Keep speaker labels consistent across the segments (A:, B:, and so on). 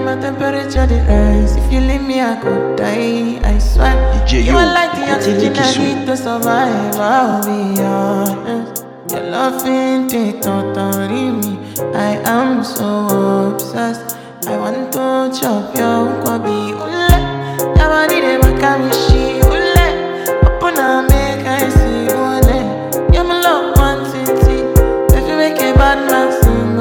A: my temperature the rise. If you leave me, I could die. I swear. You are like the oxygen I need to survive. I'll be honest. Your love ain't it totally me. I am so obsessed. I want to chop your kwabi ule. Your body they make me she ule. Open up make I see ule. You're my love quantity. If you make a bad man sing,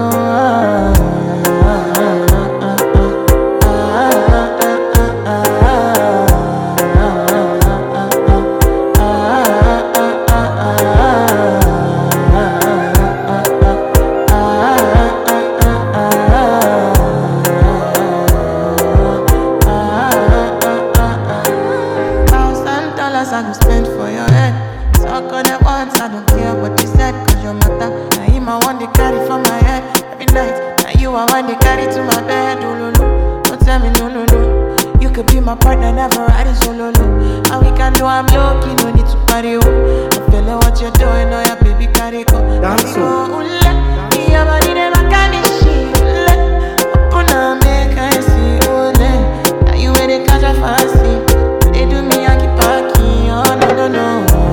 A: I go spend for your head. Talk on it once, I don't care what you said. Cause your matter, now him I want to carry for my head. Every night, now you I want to carry to my bed. Oh, no, no, don't tell me no, no, no. You could be my partner, never riding solo, no. And we can do, I'm lucky, no need to party, oh. I feel like what you're doing, oh yeah, baby, carry go. Carry go, ule. Yeah, body, they make me she, ule. Open up, make I see, ule. Now you where they catch a fancy. They do me, I keep parking. Oh, no, no, no.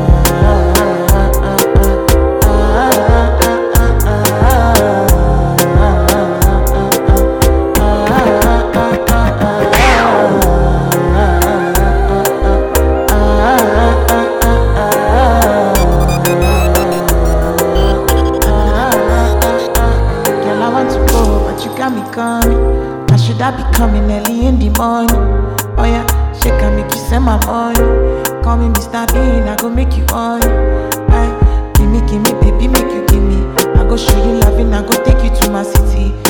A: Girl, I want to go, but you got me coming. Now should I be coming early in the morning? Oh yeah, shake and make you send my money. Call me Mr. Bean, I go make you on. Aye, give me, baby, make you give me. I go show you loving, I go take you to my city.